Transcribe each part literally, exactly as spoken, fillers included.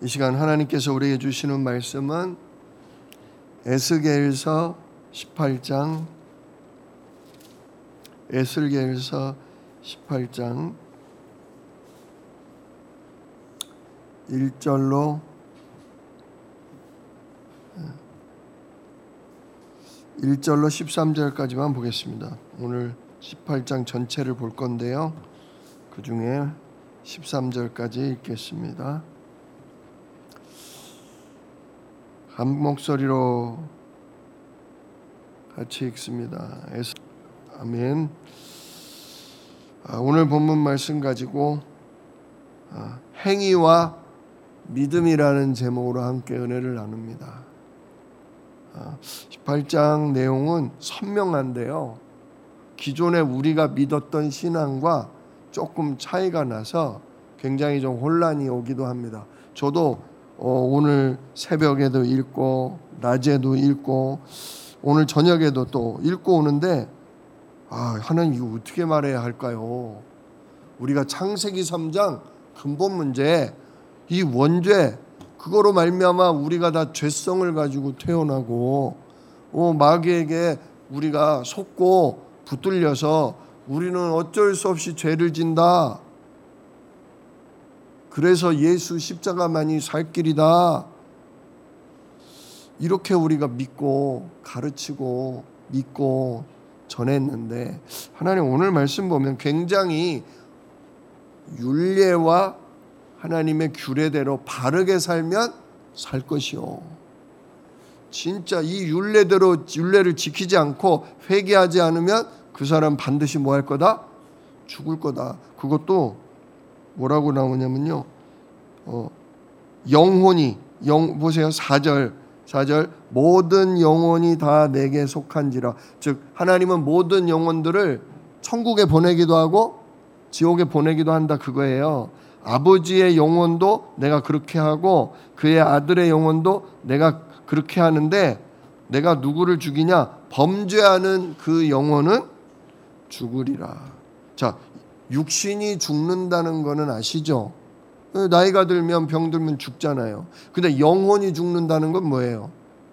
이 시간 하나님께서 우리에게 주시는 말씀은 에스겔서 십팔 장 에스겔서 십팔 장 일 절로 일 절로 십삼 절까지만 보겠습니다. 오늘 십팔 장 전체를 볼 건데요. 그 중에 십삼 절까지 읽겠습니다. 한 목소리로 같이 읽습니다. 아멘. 아, 오늘 본문 말씀 가지고 아, 행위와 믿음이라는 제목으로 함께 은혜를 나눕니다. 아, 십팔 장 내용은 선명한데요. 기존에 우리가 믿었던 신앙과 조금 차이가 나서 굉장히 좀 혼란이 오기도 합니다. 저도 어, 오늘 새벽에도 읽고 낮에도 읽고 오늘 저녁에도 또 읽고 오는데 아, 하나님 이거 어떻게 말해야 할까요? 우리가 창세기 삼 장 근본 문제, 이 원죄, 그거로 말미암아 우리가 다 죄성을 가지고 태어나고 어, 마귀에게 우리가 속고 붙들려서 우리는 어쩔 수 없이 죄를 진다. 그래서 예수 십자가만이 살 길이다. 이렇게 우리가 믿고 가르치고 믿고 전했는데 하나님 오늘 말씀 보면 굉장히 율례와 하나님의 규례대로 바르게 살면 살 것이요. 진짜 이 율례대로 율례를 지키지 않고 회개하지 않으면 그 사람 반드시 뭐 할 거다? 죽을 거다. 그것도 뭐라고 나오냐면요. 어, 영혼이 영 보세요. 사 절 사 절 모든 영혼이 다 내게 속한지라. 즉 하나님은 모든 영혼들을 천국에 보내기도 하고 지옥에 보내기도 한다 그거예요. 아버지의 영혼도 내가 그렇게 하고 그의 아들의 영혼도 내가 그렇게 하는데 내가 누구를 죽이냐? 범죄하는 그 영혼은 죽으리라. 자, 육신이 죽는다는 거는 아시죠? 나이가 들면 병들면 죽잖아요. 근데 영혼이 죽는다는 건 뭐예요?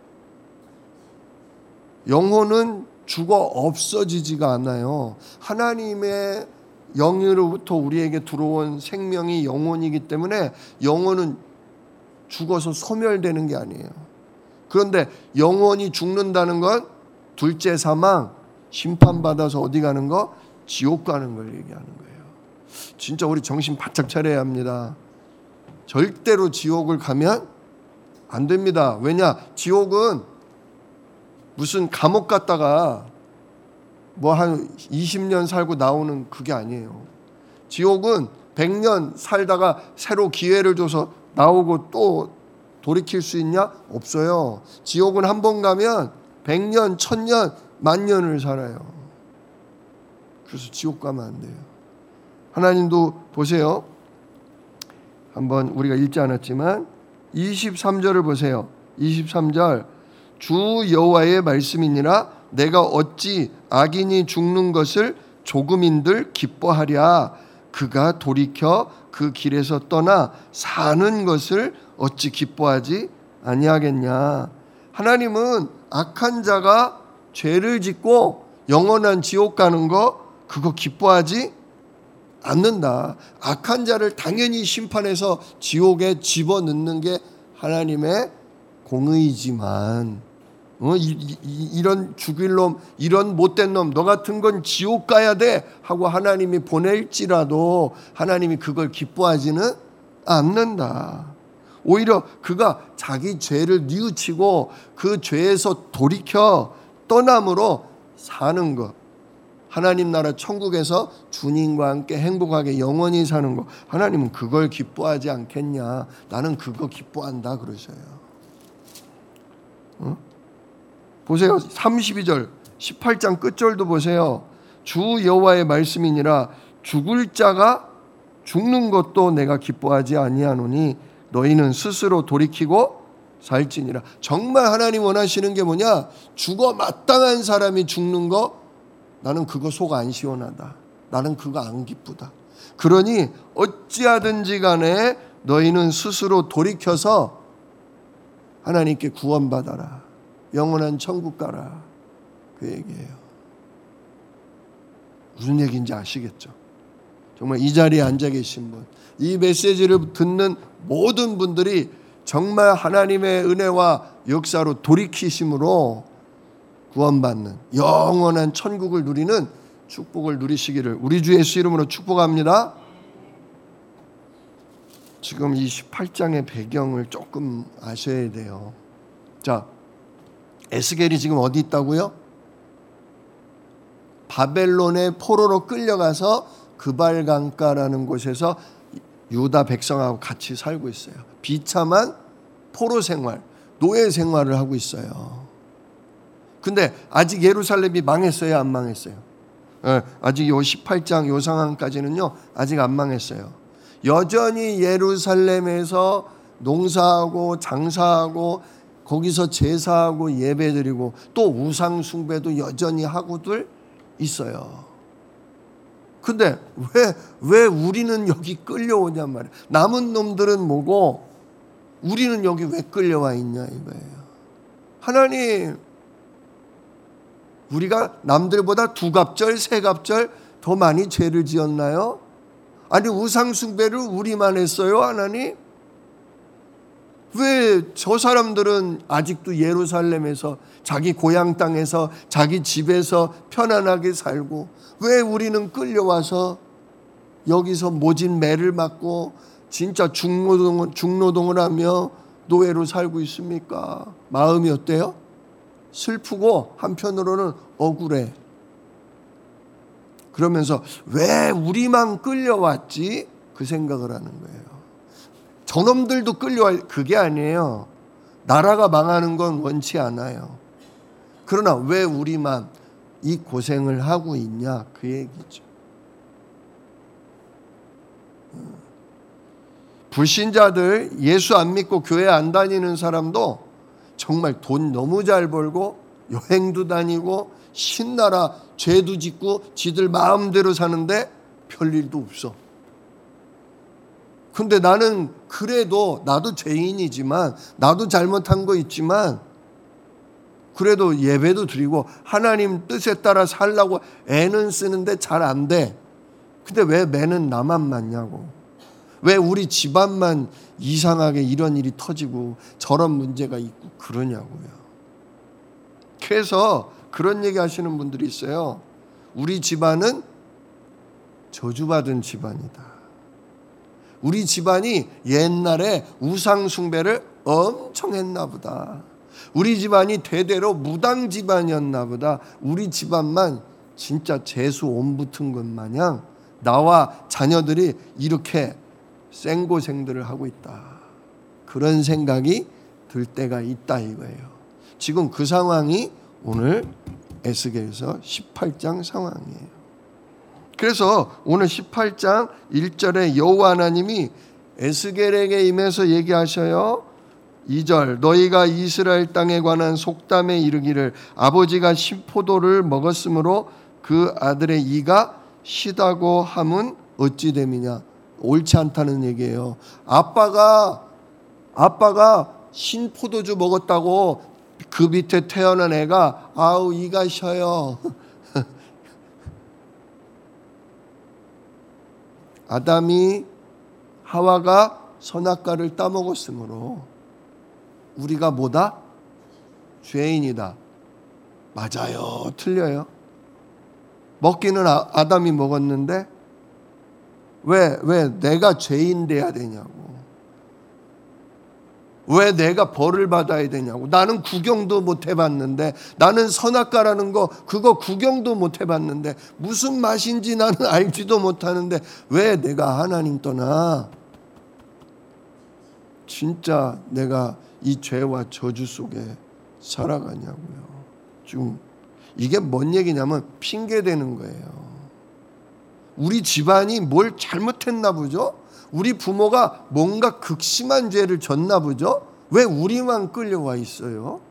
영혼은 죽어 없어지지가 않아요. 하나님의 영으로부터 우리에게 들어온 생명이 영혼이기 때문에 영혼은 죽어서 소멸되는 게 아니에요. 그런데 영혼이 죽는다는 건 둘째 사망, 심판받아서 어디 가는 거? 지옥 가는 걸 얘기하는 거예요. 진짜 우리 정신 바짝 차려야 합니다. 절대로 지옥을 가면 안 됩니다. 왜냐? 지옥은 무슨 감옥 갔다가 뭐 한 이십 년 살고 나오는 그게 아니에요. 지옥은 백 년 살다가 새로 기회를 줘서 나오고 또 돌이킬 수 있냐? 없어요. 지옥은 한 번 가면 백 년, 천 년, 만 년을 살아요. 그래서 지옥 가면 안 돼요. 하나님도 보세요. 한번 우리가 읽지 않았지만 이십삼 절을 보세요. 이십삼 절 주 여호와의 말씀이니라 내가 어찌 악인이 죽는 것을 조금인들 기뻐하랴. 그가 돌이켜 그 길에서 떠나 사는 것을 어찌 기뻐하지 아니하겠냐. 하나님은 악한 자가 죄를 짓고 영원한 지옥 가는 거 그거 기뻐하지 않는다. 악한 자를 당연히 심판해서 지옥에 집어넣는 게 하나님의 공의지만 어, 이, 이, 이런 죽일 놈, 이런 못된 놈, 너 같은 건 지옥 가야 돼 하고 하나님이 보낼지라도 하나님이 그걸 기뻐하지는 않는다. 오히려 그가 자기 죄를 뉘우치고 그 죄에서 돌이켜 떠남으로 사는 것, 하나님 나라 천국에서 주님과 함께 행복하게 영원히 사는 것, 하나님은 그걸 기뻐하지 않겠냐. 나는 그거 기뻐한다 그러셔요. 어? 보세요. 삼십이 절 십팔 장 끝절도 보세요. 주 여호와의 말씀이니라 죽을 자가 죽는 것도 내가 기뻐하지 아니하노니 너희는 스스로 돌이키고 살지니라. 정말 하나님 원하시는 게 뭐냐? 죽어 마땅한 사람이 죽는 거 나는 그거 속 안 시원하다. 나는 그거 안 기쁘다. 그러니 어찌하든지 간에 너희는 스스로 돌이켜서 하나님께 구원받아라. 영원한 천국 가라. 그 얘기예요. 무슨 얘기인지 아시겠죠? 정말 이 자리에 앉아 계신 분, 이 메시지를 듣는 모든 분들이 정말 하나님의 은혜와 역사로 돌이키심으로 구원받는 영원한 천국을 누리는 축복을 누리시기를 우리 주 예수 이름으로 축복합니다. 지금 이 십팔 장의 배경을 조금 아셔야 돼요. 자, 에스겔이 지금 어디 있다고요? 바벨론의 포로로 끌려가서 그발강가라는 곳에서 유다 백성하고 같이 살고 있어요. 비참한 포로 생활, 노예 생활을 하고 있어요. 근데 아직 예루살렘이 망했어요, 안 망했어요? 네, 아직 요 십팔 장 요 상황까지는요, 아직 안 망했어요. 여전히 예루살렘에서 농사하고 장사하고 거기서 제사하고 예배드리고 또 우상 숭배도 여전히 하고들 있어요. 근데 왜, 왜 우리는 여기 끌려오냔 말이에요. 남은 놈들은 뭐고 우리는 여기 왜 끌려와 있냐 이거예요. 하나님, 우리가 남들보다 두 갑절, 세 갑절 더 많이 죄를 지었나요? 아니 우상 숭배를 우리만 했어요, 하나님? 왜 저 사람들은 아직도 예루살렘에서 자기 고향 땅에서 자기 집에서 편안하게 살고 왜 우리는 끌려와서 여기서 모진 매를 맞고 진짜 중노동을, 중노동을 하며 노예로 살고 있습니까? 마음이 어때요? 슬프고 한편으로는 억울해. 그러면서 왜 우리만 끌려왔지? 그 생각을 하는 거예요. 저놈들도 끌려와. 그게 아니에요. 나라가 망하는 건 원치 않아요. 그러나 왜 우리만 이 고생을 하고 있냐 그 얘기죠. 불신자들, 예수 안 믿고 교회 안 다니는 사람도 정말 돈 너무 잘 벌고 여행도 다니고 신나라 죄도 짓고 지들 마음대로 사는데 별일도 없어. 근데 나는 그래도 나도 죄인이지만 나도 잘못한 거 있지만 그래도 예배도 드리고 하나님 뜻에 따라 살라고 애는 쓰는데 잘 안 돼. 근데 왜 매는 나만 맞냐고. 왜 우리 집안만 이상하게 이런 일이 터지고 저런 문제가 있고 그러냐고요. 그래서 그런 얘기 하시는 분들이 있어요. 우리 집안은 저주받은 집안이다. 우리 집안이 옛날에 우상 숭배를 엄청 했나 보다. 우리 집안이 대대로 무당 집안이었나 보다. 우리 집안만 진짜 재수 온 붙은 것 마냥 나와 자녀들이 이렇게 생고생들을 하고 있다. 그런 생각이 들 때가 있다 이거예요. 지금 그 상황이 오늘 에스겔서 십팔 장 상황이에요. 그래서 오늘 십팔 장 일 절에 여호와 하나님이 에스겔에게 임해서 얘기하셔요. 이 절 너희가 이스라엘 땅에 관한 속담에 이르기를 아버지가 신포도를 먹었으므로 그 아들의 이가 시다고 함은 어찌 됨이냐. 옳지 않다는 얘기예요. 아빠가 아빠가 신포도주 먹었다고 그 밑에 태어난 애가 아우 이가 셔요. 아담이 하와가 선악과를 따먹었으므로 우리가 뭐다? 죄인이다. 맞아요? 틀려요? 먹기는 아, 아담이 먹었는데 왜, 왜 내가 죄인 돼야 되냐고. 왜 내가 벌을 받아야 되냐고. 나는 구경도 못 해봤는데, 나는 선악과라는 거 그거 구경도 못 해봤는데 무슨 맛인지 나는 알지도 못하는데 왜 내가 하나님 떠나. 진짜 내가 이 죄와 저주 속에 살아가냐고요. 지금 이게 뭔 얘기냐면 핑계대는 거예요. 우리 집안이 뭘 잘못했나 보죠? 우리 부모가 뭔가 극심한 죄를 졌나 보죠? 왜 우리만 끌려와 있어요?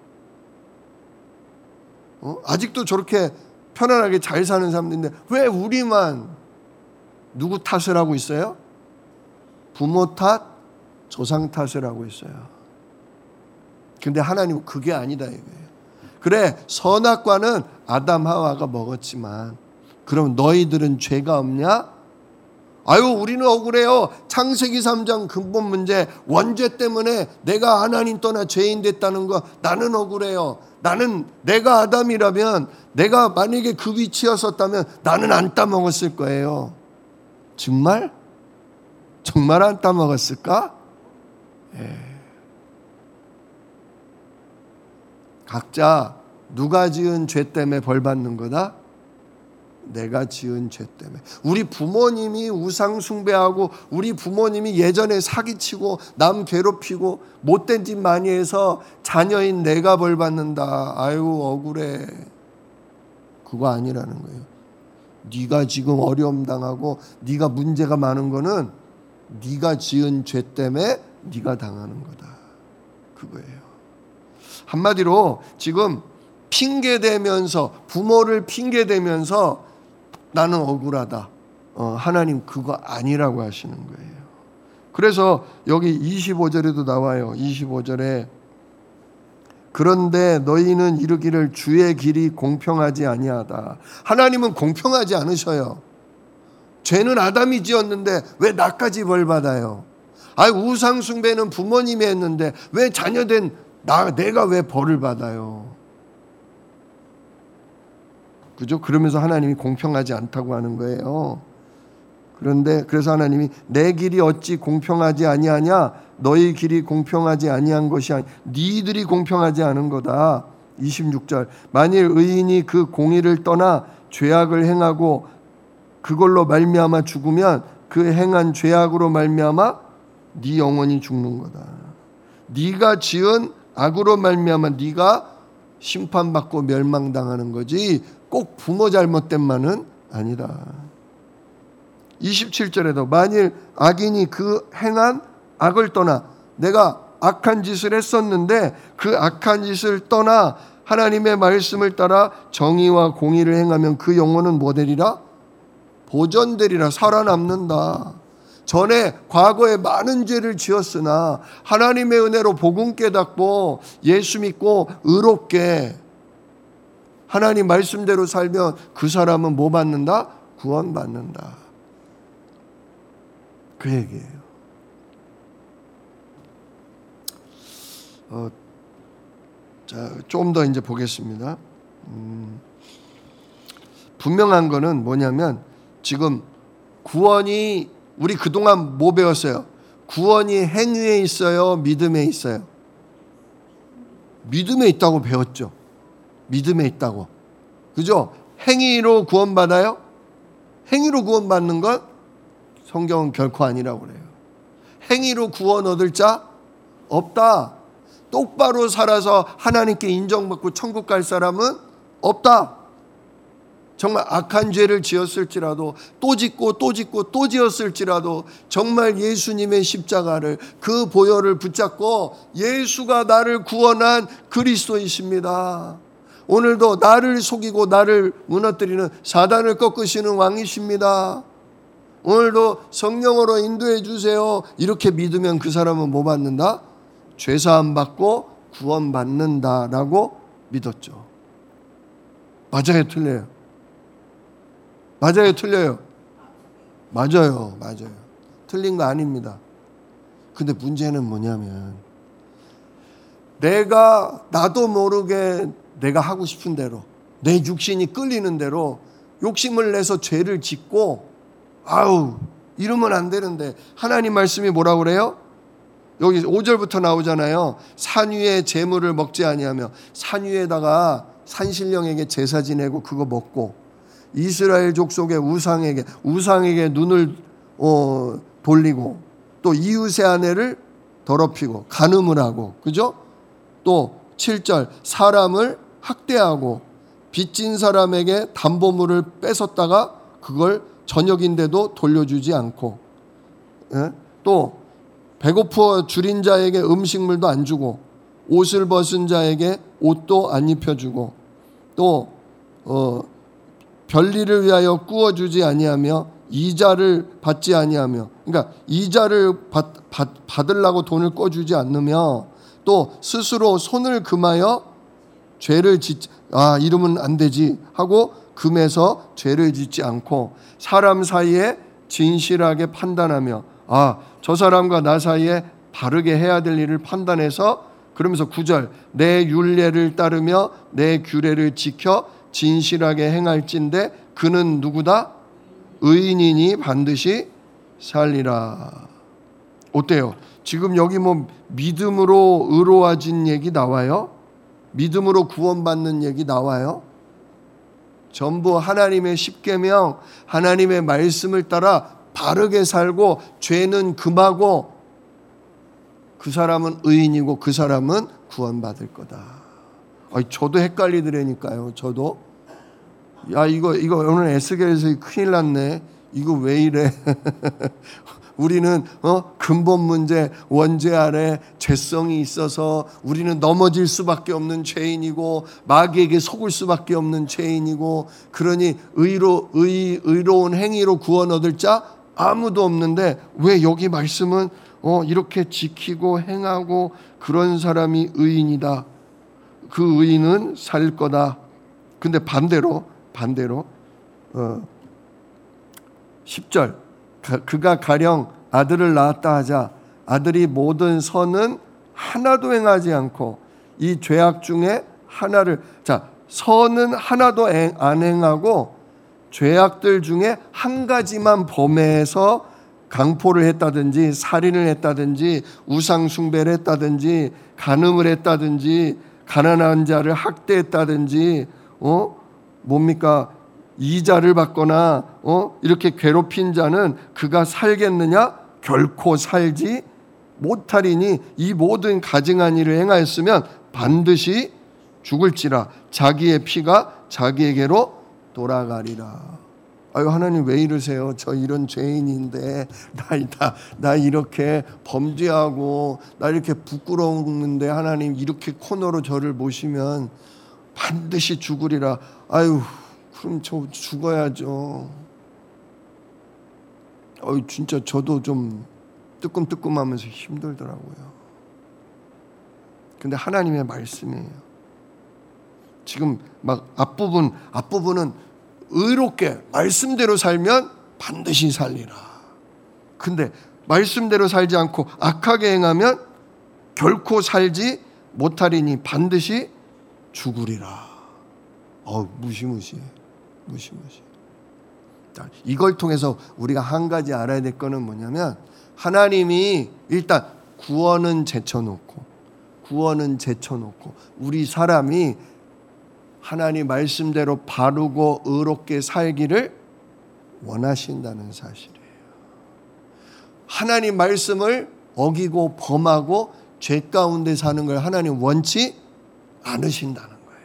어? 아직도 저렇게 편안하게 잘 사는 사람들인데 왜 우리만 누구 탓을 하고 있어요? 부모 탓, 조상 탓을 하고 있어요. 근데 하나님은 그게 아니다 이거예요. 그래, 선악과는 아담 하와가 먹었지만 그럼 너희들은 죄가 없냐? 아유, 우리는 억울해요. 창세기 삼 장 근본 문제, 원죄 때문에 내가 하나님 떠나 죄인 됐다는 거 나는 억울해요. 나는 내가 아담이라면, 내가 만약에 그 위치였었다면 나는 안 따먹었을 거예요. 정말? 정말 안 따먹었을까? 예. 각자 누가 지은 죄 때문에 벌 받는 거다? 내가 지은 죄 때문에. 우리 부모님이 우상 숭배하고 우리 부모님이 예전에 사기치고 남 괴롭히고 못된 짓 많이 해서 자녀인 내가 벌 받는다. 아유, 억울해. 그거 아니라는 거예요. 네가 지금 어려움 당하고 네가 문제가 많은 거는 네가 지은 죄 때문에 네가 당하는 거다. 그거예요. 한마디로 지금 핑계대면서, 부모를 핑계대면서 나는 억울하다. 어, 하나님 그거 아니라고 하시는 거예요. 그래서 여기 이십오 절에도 나와요. 이십오 절에 그런데 너희는 이르기를 주의 길이 공평하지 아니하다. 하나님은 공평하지 않으셔요. 죄는 아담이 지었는데 왜 나까지 벌 받아요? 아, 우상 숭배는 부모님이 했는데 왜 자녀된 나 내가 왜 벌을 받아요? 그죠? 그러면서 하나님이 공평하지 않다고 하는 거예요. 그런데 그래서 하나님이 내 길이 어찌 공평하지 아니하냐? 너희 길이 공평하지 아니한 것이 아니 니들이 공평하지 않은 거다. 이십육 절 만일 의인이 그 공의를 떠나 죄악을 행하고 그걸로 말미암아 죽으면 그 행한 죄악으로 말미암아 네 영혼이 죽는 거다. 네가 지은 악으로 말미암아 네가 심판받고 멸망당하는 거지 꼭 부모 잘못된만은 아니다. 이십칠 절에도 만일 악인이 그 행한 악을 떠나 내가 악한 짓을 했었는데 그 악한 짓을 떠나 하나님의 말씀을 따라 정의와 공의를 행하면 그 영혼은 뭐 되리라? 보존되리라. 살아남는다. 전에 과거에 많은 죄를 지었으나 하나님의 은혜로 복음 깨닫고 예수 믿고 의롭게 하나님 말씀대로 살면 그 사람은 뭐 받는다? 구원 받는다. 그 얘기예요. 어, 자, 좀 더 이제 보겠습니다. 음, 분명한 거는 뭐냐면 지금 구원이 우리 그동안 뭐 배웠어요? 구원이 행위에 있어요? 믿음에 있어요? 믿음에 있다고 배웠죠. 믿음에 있다고. 그죠? 행위로 구원받아요? 행위로 구원받는 건 성경은 결코 아니라고 그래요. 행위로 구원 얻을 자 없다. 똑바로 살아서 하나님께 인정받고 천국 갈 사람은 없다. 정말 악한 죄를 지었을지라도 또 짓고 또 짓고 또 지었을지라도 정말 예수님의 십자가를 그 보혈을 붙잡고 예수가 나를 구원한 그리스도이십니다. 오늘도 나를 속이고 나를 무너뜨리는 사단을 꺾으시는 왕이십니다. 오늘도 성령으로 인도해 주세요. 이렇게 믿으면 그 사람은 뭐 받는다? 죄사함 받고 구원 받는다라고 믿었죠. 맞아요, 틀려요? 맞아요, 틀려요? 맞아요, 맞아요. 틀린 거 아닙니다. 근데 문제는 뭐냐면 내가 나도 모르게 내가 하고 싶은 대로 내 육신이 끌리는 대로 욕심을 내서 죄를 짓고 아우 이러면 안 되는데 하나님 말씀이 뭐라고 그래요? 여기 오 절부터 나오잖아요. 산 위에 재물을 먹지 아니하며 산 위에다가 산신령에게 제사 지내고 그거 먹고 이스라엘 족속의 우상에게 우상에게 눈을 어, 돌리고 또 이웃의 아내를 더럽히고 간음을 하고 그죠? 또 칠 절 사람을 학대하고 빚진 사람에게 담보물을 뺏었다가 그걸 저녁인데도 돌려주지 않고 예? 또 배고파 줄인 자에게 음식물도 안 주고 옷을 벗은 자에게 옷도 안 입혀주고 또 어, 별일을 위하여 꾸어주지 아니하며 이자를 받지 아니하며, 그러니까 이자를 받, 받, 받으려고 돈을 꿔주지 않으며, 또 스스로 손을 금하여 죄를 짓, 아 이러면 안 되지 하고 금해서 죄를 짓지 않고, 사람 사이에 진실하게 판단하며, 아 저 사람과 나 사이에 바르게 해야 될 일을 판단해서, 그러면서 구 절, 내 율례를 따르며 내 규례를 지켜 진실하게 행할진대 그는 누구다? 의인이니 반드시 살리라. 어때요? 지금 여기 뭐 믿음으로 의로워진 얘기 나와요? 믿음으로 구원받는 얘기 나와요? 전부 하나님의 십계명, 하나님의 말씀을 따라 바르게 살고 죄는 금하고, 그 사람은 의인이고 그 사람은 구원받을 거다. 아니, 저도 헷갈리더라니까요. 저도 야 이거 이거 오늘 에스겔에서 큰일 났네. 이거 왜 이래? 우리는 어 근본 문제, 원죄 아래 죄성이 있어서 우리는 넘어질 수밖에 없는 죄인이고 마귀에게 속을 수밖에 없는 죄인이고, 그러니 의로 의 의로운 행위로 구원 얻을 자 아무도 없는데 왜 여기 말씀은 어 이렇게 지키고 행하고 그런 사람이 의인이다. 그 의인은 살 거다. 근데 반대로 반대로 어 십 절, 그가 가령 아들을 낳았다 하자 아들이 모든 선은 하나도 행하지 않고 이 죄악 중에 하나를, 자 선은 하나도 안 행하고 죄악들 중에 한 가지만 범해서 강포를 했다든지 살인을 했다든지 우상 숭배를 했다든지 간음을 했다든지 가난한 자를 학대했다든지 어 뭡니까 이자를 받거나 어 이렇게 괴롭힌 자는 그가 살겠느냐? 결코 살지 못하리니 이 모든 가증한 일을 행하였으면 반드시 죽을지라 자기의 피가 자기에게로 돌아가리라. 아유 하나님 왜 이러세요? 저 이런 죄인인데 나, 나, 나 이렇게 범죄하고 나 이렇게 부끄러운데 하나님 이렇게 코너로 저를 모시면 반드시 죽으리라. 아유 그럼 저 죽어야죠. 어이 진짜 저도 좀 뜨끔뜨끔하면서 힘들더라고요. 근데 하나님의 말씀이에요. 지금 막 앞부분 앞부분은 의롭게 말씀대로 살면 반드시 살리라. 근데 말씀대로 살지 않고 악하게 행하면 결코 살지 못하리니 반드시 죽으리라. 어 무시무시해. 무시무시. 이걸 통해서 우리가 한 가지 알아야 될 거는 뭐냐면, 하나님이 일단 구원은 제쳐놓고 구원은 제쳐놓고 우리 사람이 하나님 말씀대로 바르고 의롭게 살기를 원하신다는 사실이에요. 하나님 말씀을 어기고 범하고 죄 가운데 사는 걸 하나님 원치 않으신다는 거예요.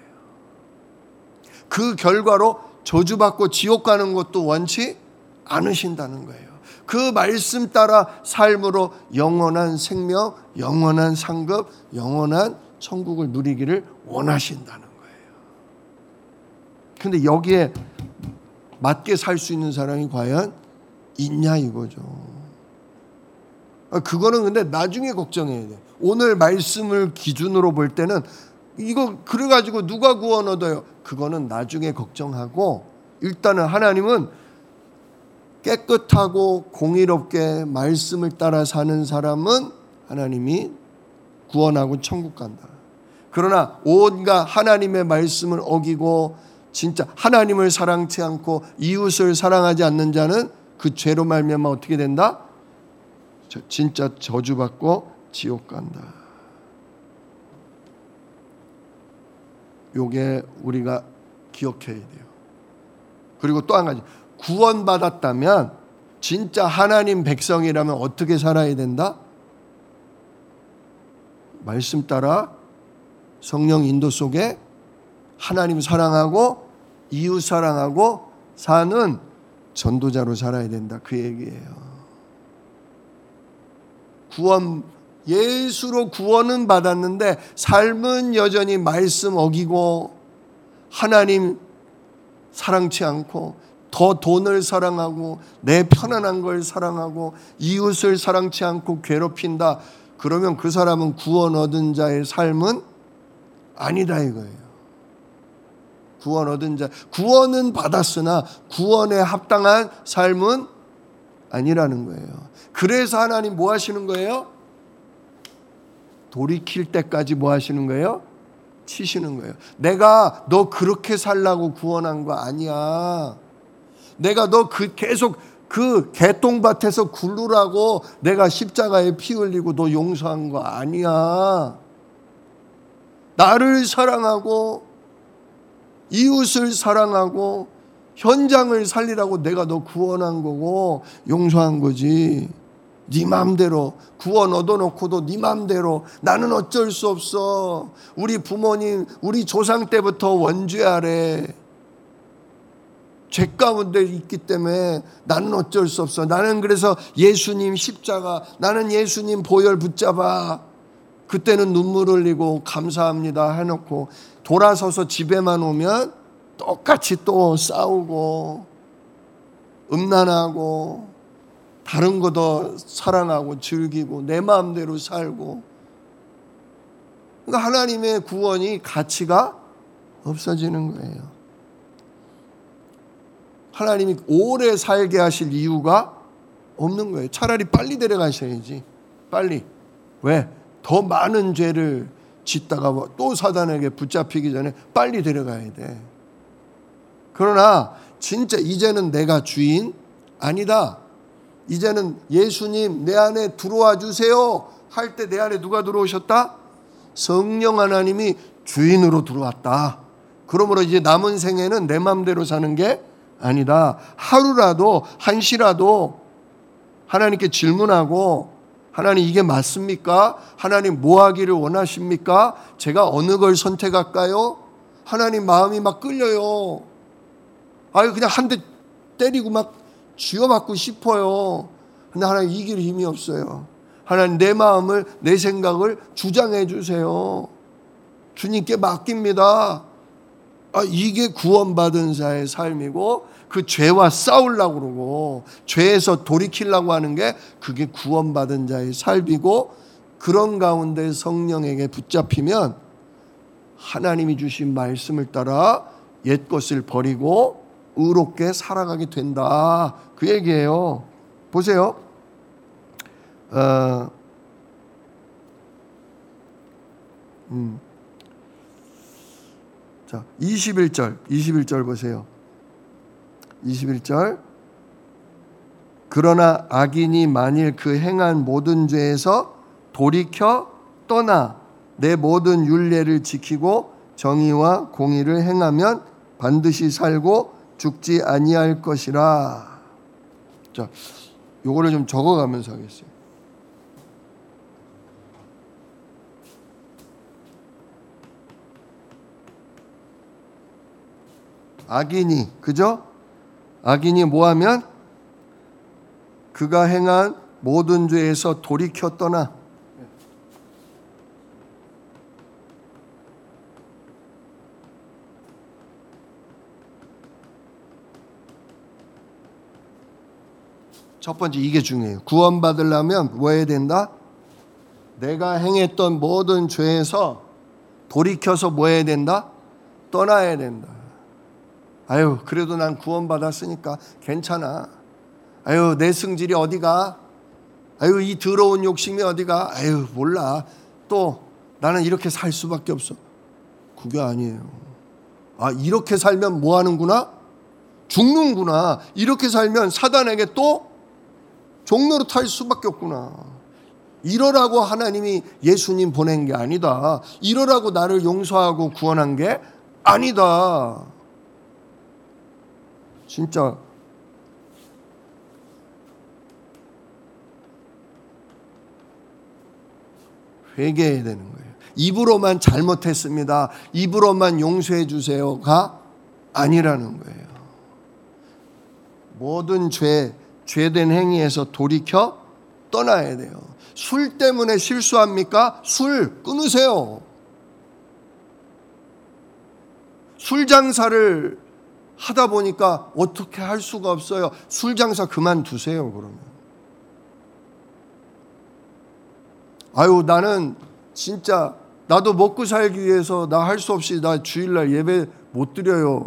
그 결과로 저주받고 지옥 가는 것도 원치 않으신다는 거예요. 그 말씀 따라 삶으로 영원한 생명, 영원한 상급, 영원한 천국을 누리기를 원하신다는 거예요. 근데 여기에 맞게 살 수 있는 사람이 과연 있냐 이거죠. 그거는 근데 나중에 걱정해야 돼요. 오늘 말씀을 기준으로 볼 때는 이거 그래가지고 누가 구원 얻어요? 그거는 나중에 걱정하고, 일단은 하나님은 깨끗하고 공의롭게 말씀을 따라 사는 사람은 하나님이 구원하고 천국 간다. 그러나 온갖 하나님의 말씀을 어기고 진짜 하나님을 사랑치 않고 이웃을 사랑하지 않는 자는 그 죄로 말미암아 어떻게 된다? 진짜 저주받고 지옥 간다. 요게 우리가 기억해야 돼요. 그리고 또 한 가지, 구원받았다면 진짜 하나님 백성이라면 어떻게 살아야 된다? 말씀 따라 성령 인도 속에 하나님 사랑하고 이웃 사랑하고 사는 전도자로 살아야 된다. 그 얘기예요. 구원, 예수로 구원은 받았는데 삶은 여전히 말씀 어기고 하나님 사랑치 않고 더 돈을 사랑하고 내 편안한 걸 사랑하고 이웃을 사랑치 않고 괴롭힌다. 그러면 그 사람은 구원 얻은 자의 삶은 아니다 이거예요. 구원 얻은 자, 구원은 받았으나 구원에 합당한 삶은 아니라는 거예요. 그래서 하나님 뭐 하시는 거예요? 돌이킬 때까지 뭐 하시는 거예요? 치시는 거예요. 내가 너 그렇게 살라고 구원한 거 아니야. 내가 너 그 계속 그 개똥밭에서 굴르라고 내가 십자가에 피 흘리고 너 용서한 거 아니야. 나를 사랑하고 이웃을 사랑하고 현장을 살리라고 내가 너 구원한 거고 용서한 거지. 네 맘대로 구원 얻어놓고도 네 맘대로 나는 어쩔 수 없어. 우리 부모님 우리 조상 때부터 원죄 아래 죄 가운데 있기 때문에 나는 어쩔 수 없어. 나는 그래서 예수님 십자가, 나는 예수님 보혈 붙잡아. 그때는 눈물 흘리고 감사합니다 해놓고 돌아서서 집에만 오면 똑같이 또 싸우고 음란하고 다른 거 더 사랑하고 즐기고 내 마음대로 살고. 그러니까 하나님의 구원이 가치가 없어지는 거예요. 하나님이 오래 살게 하실 이유가 없는 거예요. 차라리 빨리 데려가셔야지. 빨리. 왜? 더 많은 죄를 짓다가 또 사단에게 붙잡히기 전에 빨리 데려가야 돼. 그러나 진짜 이제는 내가 주인 아니다. 이제는 예수님 내 안에 들어와 주세요 할 때 내 안에 누가 들어오셨다? 성령 하나님이 주인으로 들어왔다. 그러므로 이제 남은 생애는 내 마음대로 사는 게 아니다. 하루라도 한시라도 하나님께 질문하고 하나님 이게 맞습니까? 하나님 뭐 하기를 원하십니까? 제가 어느 걸 선택할까요? 하나님 마음이 막 끌려요. 아유 그냥 한 대 때리고 막 쥐어받고 싶어요. 근데 하나님 이길 힘이 없어요. 하나님 내 마음을 내 생각을 주장해 주세요. 주님께 맡깁니다. 아, 이게 구원받은 자의 삶이고 그 죄와 싸우려고 그러고 죄에서 돌이키려고 하는 게 그게 구원받은 자의 삶이고 그런 가운데 성령에게 붙잡히면 하나님이 주신 말씀을 따라 옛 것을 버리고 의롭게 살아가게 된다. 그 얘기예요. 보세요. 어, 음. 자, 이십일 절, 이십일 절 보세요. 이십일 절. 그러나 악인이 만일 그 행한 모든 죄에서 돌이켜 떠나 내 모든 율례를 지키고 정의와 공의를 행하면 반드시 살고 죽지 아니할 것이라. 자, 요거를 좀 적어가면서 하겠어요. 악인이, 그죠? 악인이 뭐하면 그가 행한 모든 죄에서 돌이켜 떠나. 첫 번째 이게 중요해요. 구원받으려면 뭐 해야 된다? 내가 행했던 모든 죄에서 돌이켜서 뭐 해야 된다? 떠나야 된다. 아유 그래도 난 구원받았으니까 괜찮아. 아유 내 승질이 어디가? 아유 이 더러운 욕심이 어디가? 아유 몰라. 또 나는 이렇게 살 수밖에 없어. 그게 아니에요. 아 이렇게 살면 뭐 하는구나? 죽는구나. 이렇게 살면 사단에게 또 종로로 탈 수밖에 없구나. 이러라고 하나님이 예수님 보낸 게 아니다. 이러라고 나를 용서하고 구원한 게 아니다. 진짜 회개해야 되는 거예요. 입으로만 잘못했습니다. 입으로만 용서해 주세요가 아니라는 거예요. 모든 죄, 죄된 행위에서 돌이켜 떠나야 돼요. 술 때문에 실수합니까? 술 끊으세요. 술 장사를 하다 보니까 어떻게 할 수가 없어요. 술 장사 그만두세요. 그러면. 아유, 나는 진짜 나도 먹고 살기 위해서 나 할 수 없이 나 주일날 예배 못 드려요.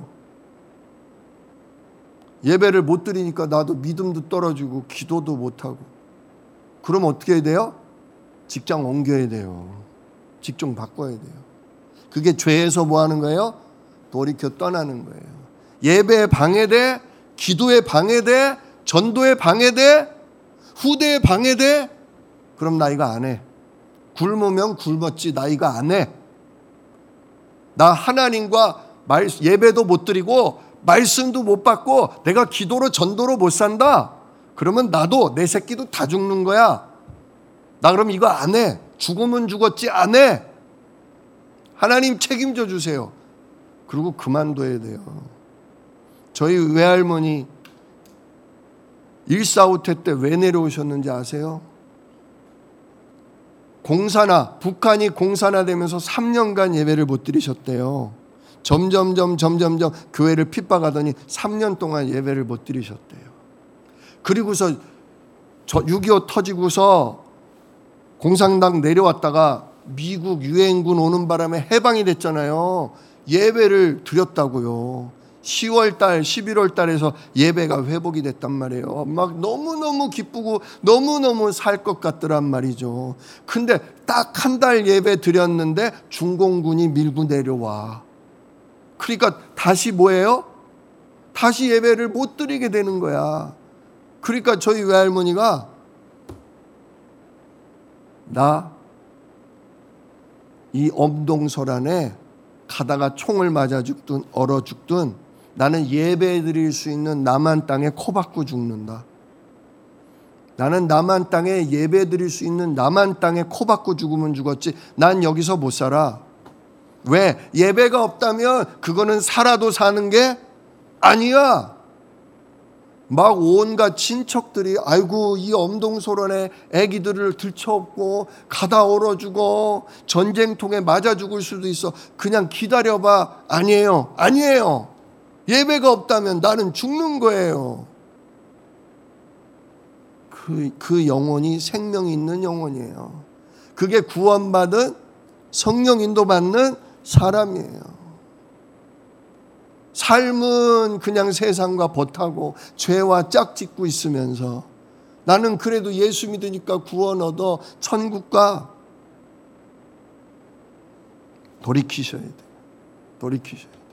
예배를 못 드리니까 나도 믿음도 떨어지고 기도도 못하고. 그럼 어떻게 해야 돼요? 직장 옮겨야 돼요. 직종 바꿔야 돼요. 그게 죄에서 뭐 하는 거예요? 돌이켜 떠나는 거예요. 예배에 방해돼, 기도에 방해돼, 전도에 방해돼, 후대에 방해돼. 그럼 나 이거 안 해. 굶으면 굶었지 나 이거 안 해. 나 하나님과 말, 예배도 못 드리고 말씀도 못 받고 내가 기도로 전도로 못 산다. 그러면 나도 내 새끼도 다 죽는 거야. 나 그럼 이거 안 해. 죽으면 죽었지 안 해. 하나님 책임져 주세요. 그리고 그만둬야 돼요. 저희 외할머니 일사후퇴 때 왜 내려오셨는지 아세요? 공산화, 북한이 공산화되면서 삼 년간 예배를 못 드리셨대요. 점점점 점점점 교회를 핍박하더니 삼 년 동안 예배를 못 드리셨대요. 그리고서 육이오 터지고서 공산당 내려왔다가 미국 유엔군 오는 바람에 해방이 됐잖아요. 예배를 드렸다고요. 시월 달, 십일월 달에서 예배가 회복이 됐단 말이에요. 막 너무너무 기쁘고 너무너무 살 것 같더란 말이죠. 근데 딱 한 달 예배 드렸는데 중공군이 밀고 내려와. 그러니까 다시 뭐예요? 다시 예배를 못 드리게 되는 거야. 그러니까 저희 외할머니가 나 이 엄동설 안에 가다가 총을 맞아 죽든 얼어 죽든 나는 예배 드릴 수 있는 남한 땅에 코 박고 죽는다. 나는 남한 땅에 예배 드릴 수 있는 남한 땅에 코 박고 죽으면 죽었지 난 여기서 못 살아. 왜? 예배가 없다면 그거는 살아도 사는 게 아니야. 막 온갖 친척들이 아이고 이 엄동설원에 애기들을 들쳐업고 가다 얼어 죽어. 전쟁통에 맞아 죽을 수도 있어. 그냥 기다려봐. 아니에요. 아니에요. 예배가 없다면 나는 죽는 거예요. 그, 그 영혼이 생명이 있는 영혼이에요. 그게 구원받은 성령 인도받는 사람이에요. 삶은 그냥 세상과 버타고 죄와 짝짓고 있으면서 나는 그래도 예수 믿으니까 구원 얻어 천국 가. 돌이키셔야 돼. 돌이키셔야 돼.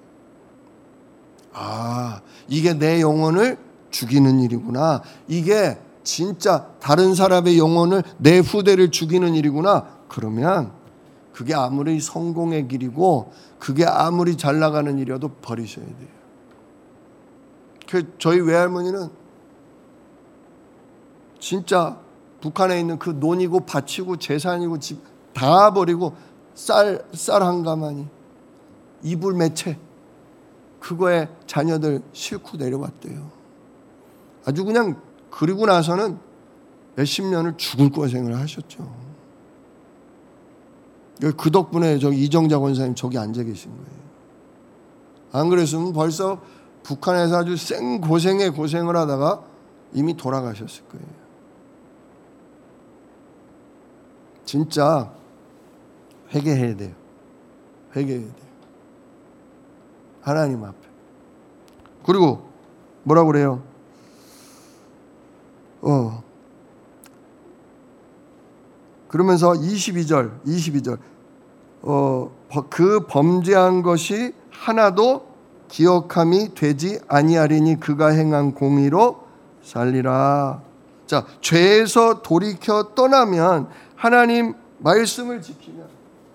아, 이게 내 영혼을 죽이는 일이구나. 이게 진짜 다른 사람의 영혼을 내 후대를 죽이는 일이구나. 그러면 그게 아무리 성공의 길이고 그게 아무리 잘 나가는 일이어도 버리셔야 돼요. 그 저희 외할머니는 진짜 북한에 있는 그 논이고 밭이고 재산이고 집 다 버리고 쌀, 쌀 한 가마니 이불 매채 그거에 자녀들 싣고 내려왔대요. 아주 그냥 그리고 나서는 몇십 년을 죽을 고생을 하셨죠. 그 덕분에 저기 이정자 권사님 저기 앉아 계신 거예요. 안 그랬으면 벌써 북한에서 아주 생 고생에 고생을 하다가 이미 돌아가셨을 거예요. 진짜 회개해야 돼요. 회개해야 돼요. 하나님 앞에. 그리고 뭐라고 그래요? 어. 그러면서 이십이 절, 이십이 절, 어, 그 범죄한 것이 하나도 기억함이 되지 아니하리니 그가 행한 공의로 살리라. 자, 죄에서 돌이켜 떠나면 하나님 말씀을 지키면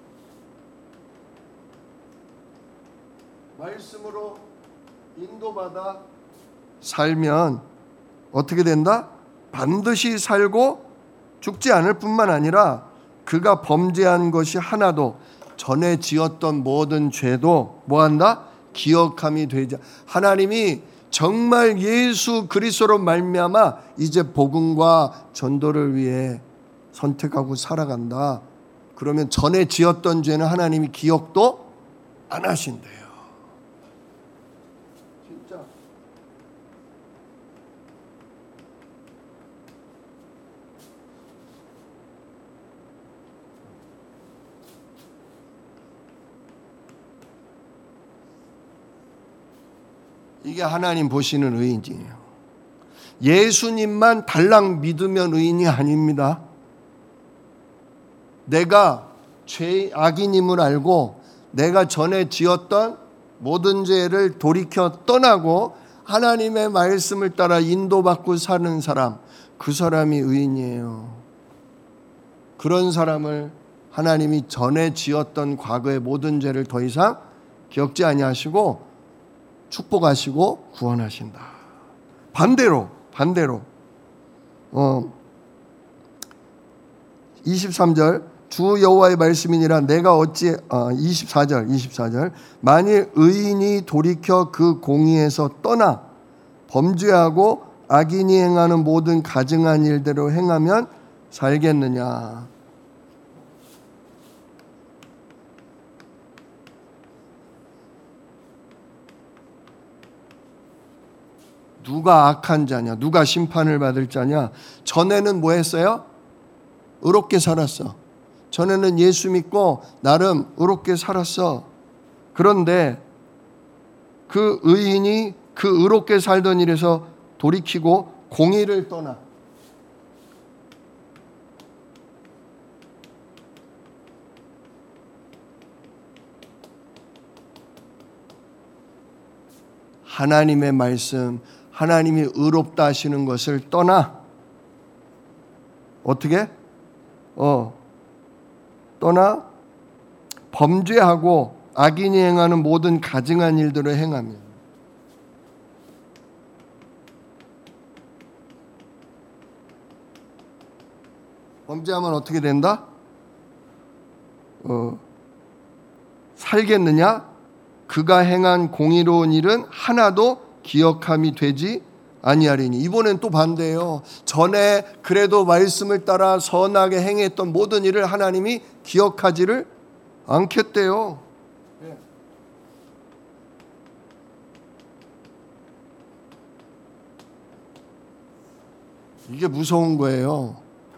말씀으로 인도받아 살면 어떻게 된다? 반드시 살고 죽지 않을 뿐만 아니라 그가 범죄한 것이 하나도 전에 지었던 모든 죄도 뭐한다? 기억함이 되지. 하나님이 정말 예수 그리스도로 말미암아 이제 복음과 전도를 위해 선택하고 살아간다. 그러면 전에 지었던 죄는 하나님이 기억도 안 하신대요. 진짜 이게 하나님 보시는 의인이에요. 예수님만 달랑 믿으면 의인이 아닙니다. 내가 죄 악인임을 알고 내가 전에 지었던 모든 죄를 돌이켜 떠나고 하나님의 말씀을 따라 인도받고 사는 사람, 그 사람이 의인이에요. 그런 사람을 하나님이 전에 지었던 과거의 모든 죄를 더 이상 기억지 아니하시고 축복하시고 구원하신다. 반대로 반대로 어, 이십삼 절 주 여호와의 말씀이니라 내가 어찌 어, 이십사 절 이십사 절 만일 의인이 돌이켜 그 공의에서 떠나 범죄하고 악인이 행하는 모든 가증한 일대로 행하면 살겠느냐. 누가 악한 자냐? 누가 심판을 받을 자냐? 전에는 뭐 했어요? 의롭게 살았어. 전에는 예수 믿고 나름 의롭게 살았어. 그런데 그 의인이 그 의롭게 살던 일에서 돌이키고 공의를 떠나 하나님의 말씀, 하나님이 의롭다 하시는 것을 떠나 어떻게? 어, 떠나 범죄하고 악인이 행하는 모든 가증한 일들을 행하며 범죄하면 어떻게 된다? 어, 살겠느냐? 그가 행한 공의로운 일은 하나도 기억함이 되지 아니하리니. 이번엔 또 반대예요. 전에 그래도 말씀을 따라 선하게 행했던 모든 일을 하나님이 기억하지를 않겠대요. 이게 무서운 거예요.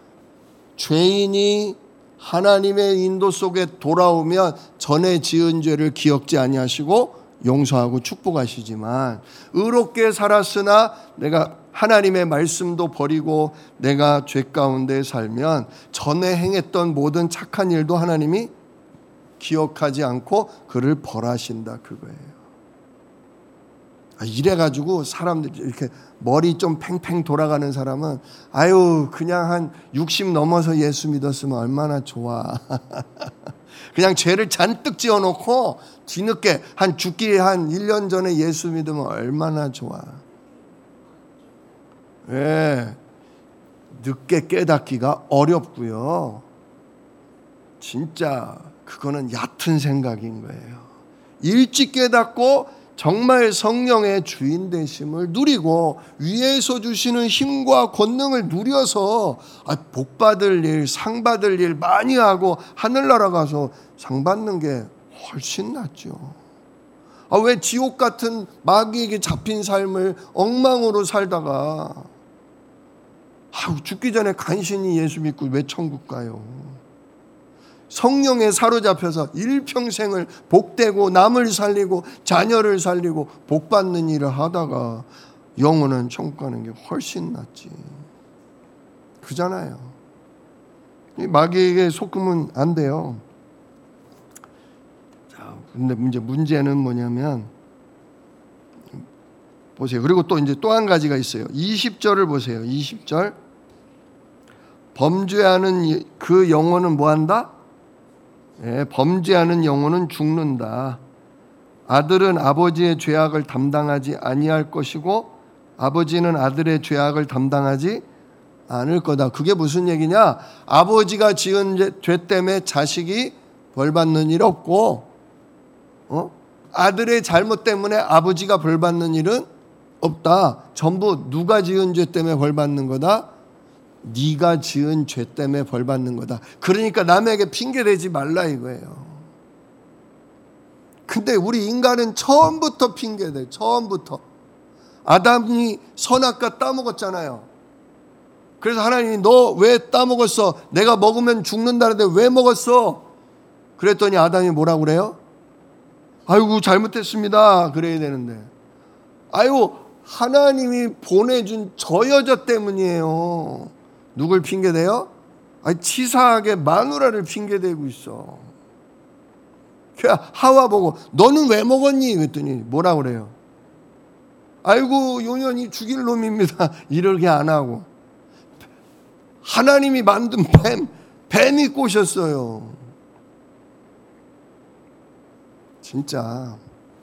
죄인이 하나님의 인도 속에 돌아오면 전에 지은 죄를 기억지 아니하시고 용서하고 축복하시지만 의롭게 살았으나 내가 하나님의 말씀도 버리고 내가 죄 가운데 살면 전에 행했던 모든 착한 일도 하나님이 기억하지 않고 그를 벌하신다 그거예요. 이래가지고 사람들이 이렇게 머리 좀 팽팽 돌아가는 사람은 아유 그냥 한 육십 넘어서 예수 믿었으면 얼마나 좋아. 그냥 죄를 잔뜩 지어놓고 뒤늦게 한 죽기 한 일 년 전에 예수 믿으면 얼마나 좋아. 왜? 늦게 깨닫기가 어렵고요. 진짜 그거는 얕은 생각인 거예요. 일찍 깨닫고 정말 성령의 주인 되심을 누리고 위에서 주시는 힘과 권능을 누려서 복 받을 일, 상 받을 일 많이 하고 하늘나라 가서 상 받는 게 훨씬 낫죠. 아, 왜 지옥 같은 마귀에게 잡힌 삶을 엉망으로 살다가 아, 죽기 전에 간신히 예수 믿고 왜 천국 가요? 성령에 사로잡혀서 일평생을 복되고 남을 살리고 자녀를 살리고 복받는 일을 하다가 영혼은 천국 가는 게 훨씬 낫지. 그잖아요. 마귀에게 속으면 안 돼요. 자, 근데 문제, 문제는 뭐냐면 보세요. 그리고 또 이제 또 한 가지가 있어요. 이십 절을 보세요. 이십 절. 범죄하는 그 영혼은 뭐 한다? 예, 범죄하는 영혼은 죽는다. 아들은 아버지의 죄악을 담당하지 아니할 것이고 아버지는 아들의 죄악을 담당하지 않을 거다. 그게 무슨 얘기냐? 아버지가 지은 죄 때문에 자식이 벌받는 일 없고 어? 아들의 잘못 때문에 아버지가 벌받는 일은 없다. 전부 누가 지은 죄 때문에 벌받는 거다? 네가 지은 죄 때문에 벌받는 거다. 그러니까 남에게 핑계대지 말라 이거예요. 근데 우리 인간은 처음부터 핑계대. 처음부터. 아담이 선악과 따먹었잖아요. 그래서 하나님이 너 왜 따먹었어? 내가 먹으면 죽는다는데 왜 먹었어? 그랬더니 아담이 뭐라고 그래요? 아이고 잘못했습니다. 그래야 되는데 아유, 하나님이 보내준 저 여자 때문이에요. 누굴 핑계대요? 아니, 치사하게 마누라를 핑계대고 있어. 하와 보고 너는 왜 먹었니? 그랬더니 뭐라 그래요? 아이고, 요년이 죽일 놈입니다. 이렇게 안 하고 하나님이 만든 뱀, 뱀이 꼬셨어요. 진짜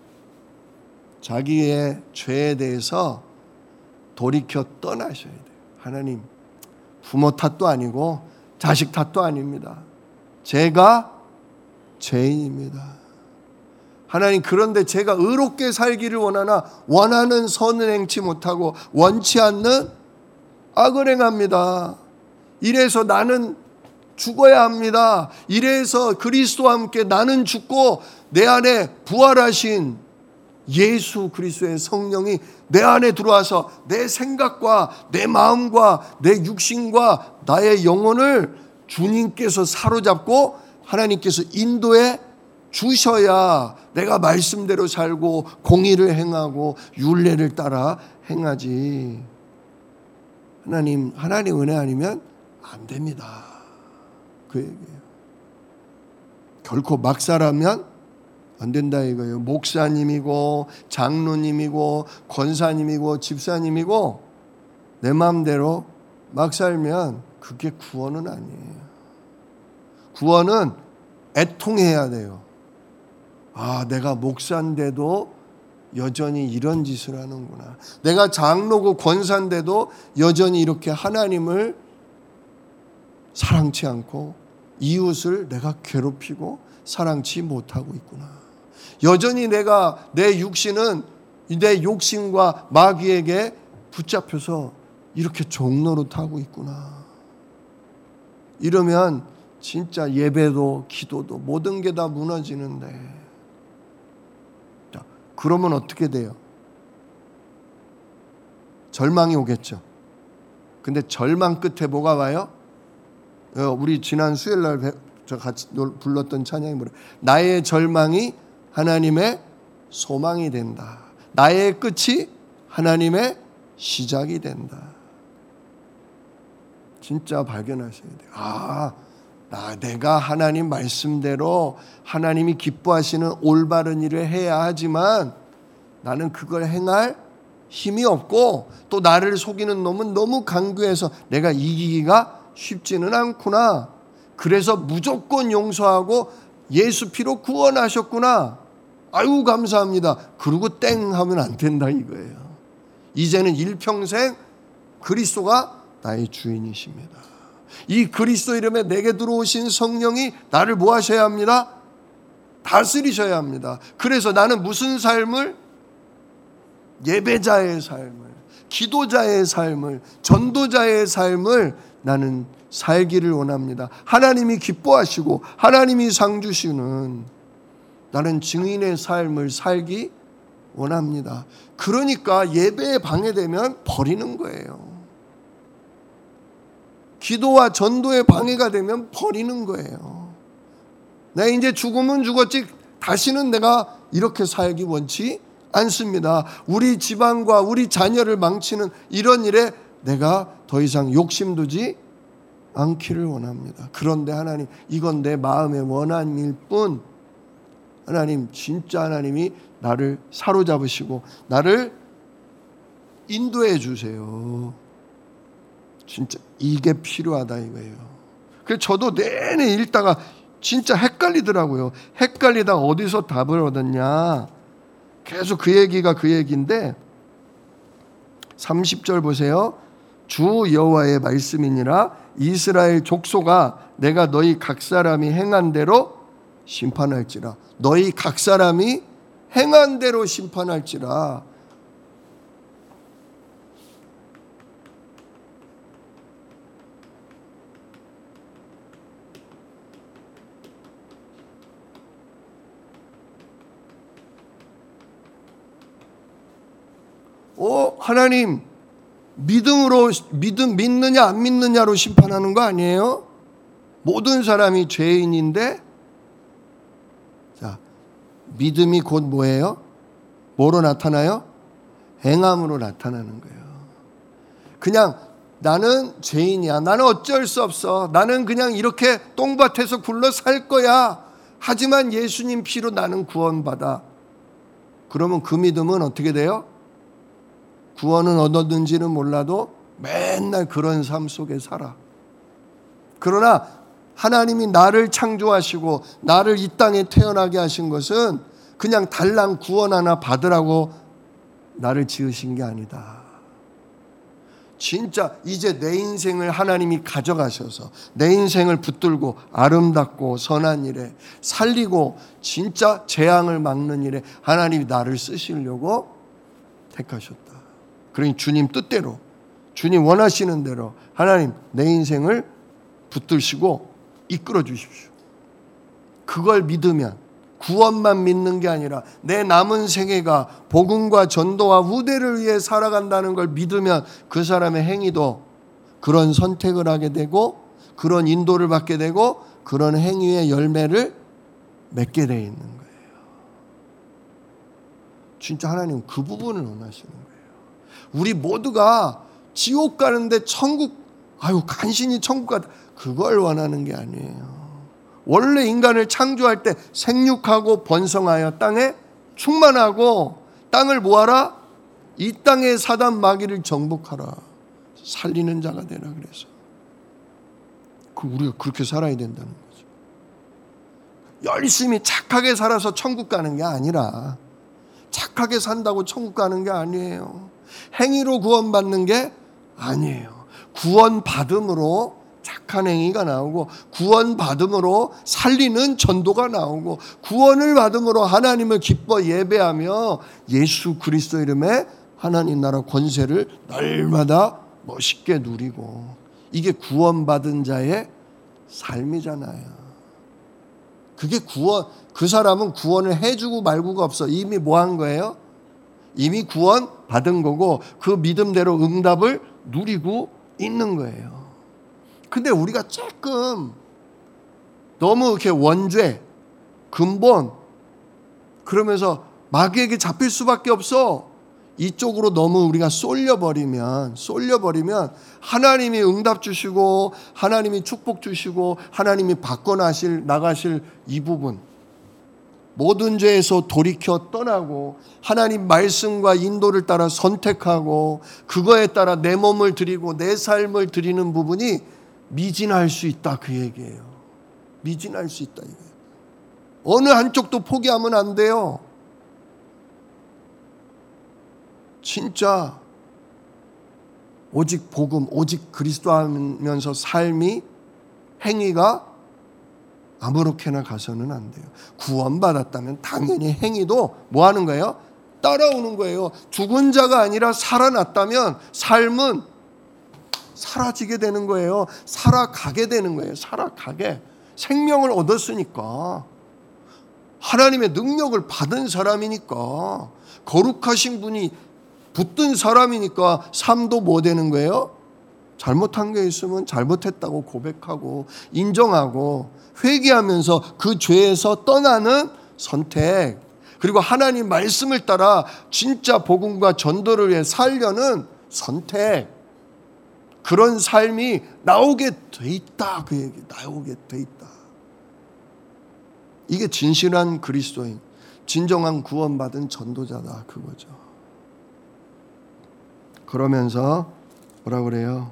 자기의 죄에 대해서 돌이켜 떠나셔야 돼요. 하나님, 부모 탓도 아니고 자식 탓도 아닙니다. 제가 죄인입니다. 하나님, 그런데 제가 의롭게 살기를 원하나 원하는 선을 행치 못하고 원치 않는 악을 행합니다. 이래서 나는 죽어야 합니다. 이래서 그리스도와 함께 나는 죽고 내 안에 부활하신 예수 그리스도의 성령이 내 안에 들어와서 내 생각과 내 마음과 내 육신과 나의 영혼을 주님께서 사로잡고 하나님께서 인도해 주셔야 내가 말씀대로 살고 공의를 행하고 율례를 따라 행하지. 하나님, 하나님 은혜 아니면 안 됩니다. 그 얘기예요. 결코 막사라면 안 된다 이거예요. 목사님이고 장로님이고 권사님이고 집사님이고 내 마음대로 막 살면 그게 구원은 아니에요. 구원은 애통해야 돼요. 아, 내가 목사인데도 여전히 이런 짓을 하는구나. 내가 장로고 권사인데도 여전히 이렇게 하나님을 사랑치 않고 이웃을 내가 괴롭히고 사랑치 못하고 있구나. 여전히 내가 내 육신은 내 욕심과 마귀에게 붙잡혀서 이렇게 종노릇하고 있구나. 이러면 진짜 예배도 기도도 모든 게 다 무너지는데, 자, 그러면 어떻게 돼요? 절망이 오겠죠. 근데 절망 끝에 뭐가 와요? 우리 지난 수요일날 저 같이 불렀던 찬양이 뭐래? 나의 절망이 하나님의 소망이 된다. 나의 끝이 하나님의 시작이 된다. 진짜 발견하셔야 돼요. 아, 나 내가 하나님 말씀대로 하나님이 기뻐하시는 올바른 일을 해야 하지만 나는 그걸 행할 힘이 없고 또 나를 속이는 놈은 너무 강교해서 내가 이기기가 쉽지는 않구나. 그래서 무조건 용서하고 예수 피로 구원하셨구나. 아유, 감사합니다. 그러고 땡 하면 안 된다 이거예요. 이제는 일평생 그리스도가 나의 주인이십니다. 이 그리스도 이름에 내게 들어오신 성령이 나를 뭐 하셔야 합니다? 다스리셔야 합니다. 그래서 나는 무슨 삶을? 예배자의 삶을, 기도자의 삶을, 전도자의 삶을 나는 살기를 원합니다. 하나님이 기뻐하시고 하나님이 상 주시는 나는 증인의 삶을 살기 원합니다. 그러니까 예배에 방해되면 버리는 거예요. 기도와 전도에 방해가 되면 버리는 거예요. 나 이제 죽으면 죽었지 다시는 내가 이렇게 살기 원치 않습니다. 우리 집안과 우리 자녀를 망치는 이런 일에 내가 더 이상 욕심두지 않기를 원합니다. 그런데 하나님, 이건 내 마음의 원함일 뿐, 하나님, 진짜 하나님이 나를 사로잡으시고 나를 인도해 주세요. 진짜 이게 필요하다 이거예요. 그래서 저도 내내 읽다가 진짜 헷갈리더라고요. 헷갈리다 어디서 답을 얻었냐. 계속 그 얘기가 그 얘기인데 삼십 절 보세요. 주 여호와의 말씀이니라. 이스라엘 족속아, 내가 너희 각 사람이 행한 대로 심판할지라. 너희 각 사람이 행한 대로 심판할지라. 어, 하나님, 믿음으로, 믿음, 믿느냐 안 믿느냐로 심판하는 거 아니에요? 모든 사람이 죄인인데, 자, 믿음이 곧 뭐예요? 뭐로 나타나요? 행함으로 나타나는 거예요. 그냥 나는 죄인이야. 나는 어쩔 수 없어. 나는 그냥 이렇게 똥밭에서 굴러 살 거야. 하지만 예수님 피로 나는 구원받아. 그러면 그 믿음은 어떻게 돼요? 구원은 얻었는지는 몰라도 맨날 그런 삶 속에 살아. 그러나 하나님이 나를 창조하시고 나를 이 땅에 태어나게 하신 것은 그냥 달랑 구원 하나 받으라고 나를 지으신 게 아니다. 진짜 이제 내 인생을 하나님이 가져가셔서 내 인생을 붙들고 아름답고 선한 일에 살리고 진짜 재앙을 막는 일에 하나님이 나를 쓰시려고 택하셨다. 그러니 주님 뜻대로, 주님 원하시는 대로 하나님 내 인생을 붙드시고 이끌어 주십시오. 그걸 믿으면 구원만 믿는 게 아니라 내 남은 생애가 복음과 전도와 후대를 위해 살아간다는 걸 믿으면 그 사람의 행위도 그런 선택을 하게 되고 그런 인도를 받게 되고 그런 행위의 열매를 맺게 되어 있는 거예요. 진짜 하나님은 그 부분을 원하시는 거예요. 우리 모두가 지옥 가는데 천국, 아유 간신히 천국 가다, 그걸 원하는 게 아니에요. 원래 인간을 창조할 때 생육하고 번성하여 땅에 충만하고 땅을 뭐하라? 이 땅의 사단 마귀를 정복하라. 살리는 자가 되라 그래서. 그 우리가 그렇게 살아야 된다는 거죠. 열심히 착하게 살아서 천국 가는 게 아니라 착하게 산다고 천국 가는 게 아니에요. 행위로 구원받는 게 아니에요. 구원받음으로 착한 행위가 나오고 구원받음으로 살리는 전도가 나오고 구원을 받음으로 하나님을 기뻐 예배하며 예수 그리스도 이름에 하나님 나라 권세를 날마다 멋있게 누리고, 이게 구원받은 자의 삶이잖아요. 그게 구원, 그 사람은 구원을 해주고 말고가 없어. 이미 뭐 한 거예요? 이미 구원 받은 거고 그 믿음대로 응답을 누리고 있는 거예요. 근데 우리가 조금 너무 이렇게 원죄, 근본 그러면서 마귀에게 잡힐 수밖에 없어. 이쪽으로 너무 우리가 쏠려버리면 쏠려버리면 하나님이 응답 주시고 하나님이 축복 주시고 하나님이 바꿔나실 나가실 이 부분, 모든 죄에서 돌이켜 떠나고 하나님 말씀과 인도를 따라 선택하고 그거에 따라 내 몸을 드리고 내 삶을 드리는 부분이 미진할 수 있다, 그 얘기예요. 미진할 수 있다 이거예요. 어느 한쪽도 포기하면 안 돼요. 진짜 오직 복음, 오직 그리스도 하면서 삶이, 행위가 아무렇게나 가서는 안 돼요. 구원받았다면 당연히 행위도 뭐 하는 거예요? 따라오는 거예요. 죽은 자가 아니라 살아났다면 삶은 사라지게 되는 거예요. 살아가게 되는 거예요. 살아가게. 생명을 얻었으니까. 하나님의 능력을 받은 사람이니까. 거룩하신 분이 붙든 사람이니까 삶도 뭐 되는 거예요? 잘못한 게 있으면 잘못했다고 고백하고 인정하고 회개하면서 그 죄에서 떠나는 선택, 그리고 하나님 말씀을 따라 진짜 복음과 전도를 위해 살려는 선택, 그런 삶이 나오게 돼 있다. 그 얘기, 나오게 돼 있다. 이게 진실한 그리스도인, 진정한 구원받은 전도자다, 그거죠. 그러면서 뭐라 그래요?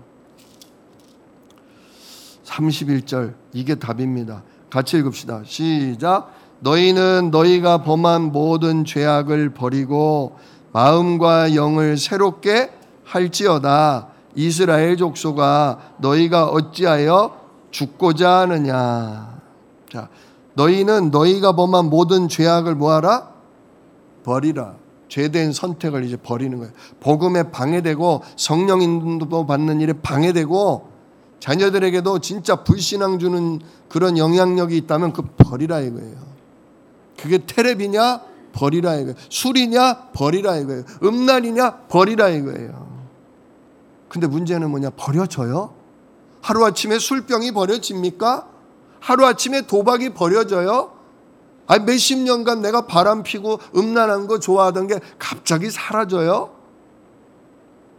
삼십일 절, 이게 답입니다. 같이 읽읍시다. 시작. 너희는 너희가 범한 모든 죄악을 버리고 마음과 영을 새롭게 할지어다. 이스라엘 족속아, 너희가 어찌하여 죽고자 하느냐. 자, 너희는 너희가 범한 모든 죄악을 뭐하라? 버리라. 죄된 선택을 이제 버리는 거예요. 복음에 방해되고 성령 인도 받는 일에 방해되고 자녀들에게도 진짜 불신앙 주는 그런 영향력이 있다면 그 버리라 이거예요. 그게 테레비냐? 버리라 이거예요. 술이냐? 버리라 이거예요. 음란이냐? 버리라 이거예요. 근데 문제는 뭐냐? 버려져요? 하루아침에 술병이 버려집니까? 하루아침에 도박이 버려져요? 아니 몇십 년간 내가 바람 피고 음란한 거 좋아하던 게 갑자기 사라져요?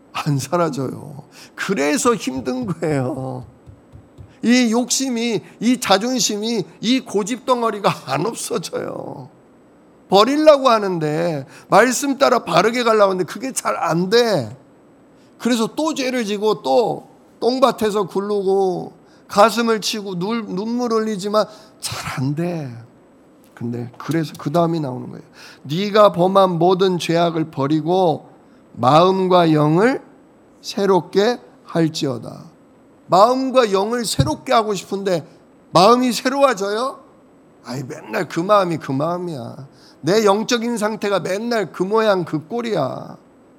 안 사라져요. 그래서 힘든 거예요. 이 욕심이, 이 자존심이, 이 고집덩어리가 안 없어져요. 버리려고 하는데, 말씀 따라 바르게 가려고 하는데 그게 잘 안 돼. 그래서 또 죄를 지고 또 똥밭에서 굴르고 가슴을 치고 눈, 눈물 흘리지만 잘 안 돼. 근데 그래서 그 다음이 나오는 거예요. 네가 범한 모든 죄악을 버리고 마음과 영을 새롭게 할지어다. 마음과 영을 새롭게 하고 싶은데 마음이 새로워져요? 아이, 맨날 그 마음이 그 마음이야. 내 영적인 상태가 맨날 그 모양 그 꼴이야.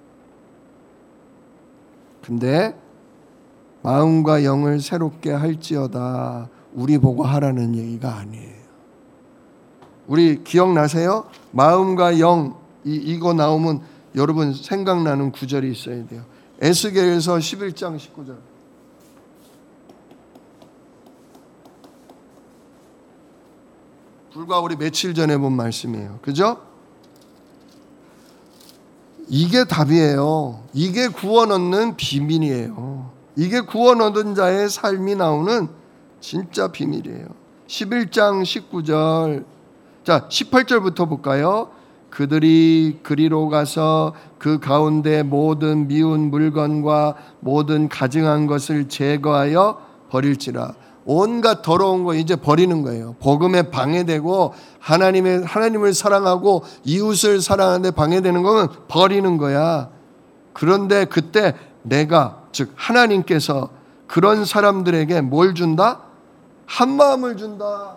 근데 마음과 영을 새롭게 할지어다, 우리 보고 하라는 얘기가 아니에요. 우리 기억나세요? 마음과 영, 이, 이거 나오면 여러분 생각나는 구절이 있어야 돼요. 에스겔서 십일 장 십구 절. 불과 우리 며칠 전에 본 말씀이에요. 그죠? 이게 답이에요. 이게 구원 얻는 비밀이에요. 이게 구원 얻은 자의 삶이 나오는 진짜 비밀이에요. 십일 장 십구 절. 자, 십팔 절부터 볼까요? 그들이 그리로 가서 그 가운데 모든 미운 물건과 모든 가증한 것을 제거하여 버릴지라. 온갖 더러운 거 이제 버리는 거예요. 복음에 방해되고 하나님의 하나님을 사랑하고 이웃을 사랑하는데 방해되는 거는 버리는 거야. 그런데 그때 내가, 즉 하나님께서 그런 사람들에게 뭘 준다? 한 마음을 준다.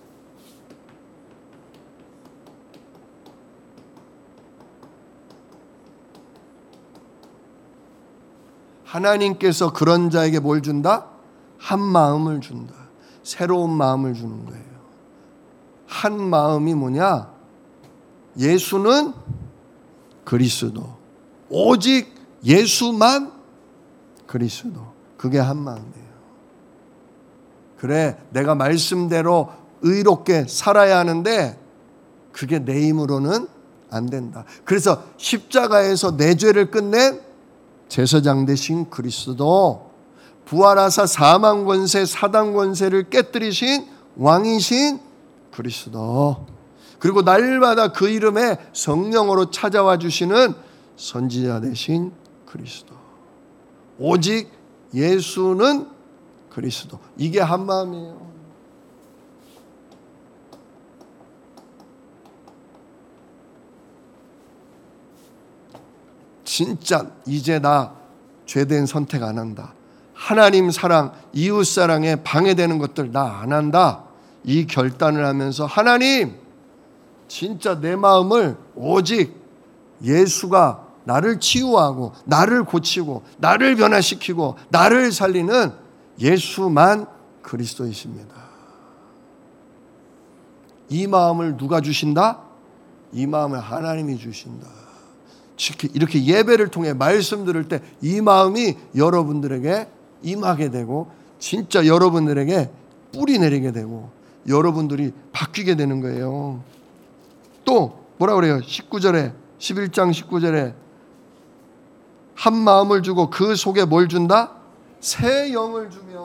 하나님께서 그런 자에게 뭘 준다? 한 마음을 준다. 새로운 마음을 주는 거예요. 한 마음이 뭐냐? 예수는 그리스도. 오직 예수만 그리스도. 그게 한 마음이에요. 그래, 내가 말씀대로 의롭게 살아야 하는데 그게 내 힘으로는 안 된다. 그래서 십자가에서 내 죄를 끝낸 제사장 되신 그리스도, 부활하사 사망 권세, 사단 권세를 깨뜨리신 왕이신 그리스도, 그리고 날마다 그 이름에 성령으로 찾아와 주시는 선지자 되신 그리스도. 오직 예수는 그리스도. 이게 한 마음이에요. 진짜 이제 나 죄된 선택 안 한다. 하나님 사랑, 이웃 사랑에 방해되는 것들 나 안 한다. 이 결단을 하면서 하나님, 진짜 내 마음을 오직 예수가 나를 치유하고 나를 고치고 나를 변화시키고 나를 살리는 예수만 그리스도이십니다. 이 마음을 누가 주신다? 이 마음을 하나님이 주신다. 이렇게 예배를 통해 말씀 들을 때 이 마음이 여러분들에게 임하게 되고 진짜 여러분들에게 뿌리 내리게 되고 여러분들이 바뀌게 되는 거예요. 또 뭐라 그래요? 십구 절에, 십일 장 십구 절에 한 마음을 주고 그 속에 뭘 준다? 새 영을 주며.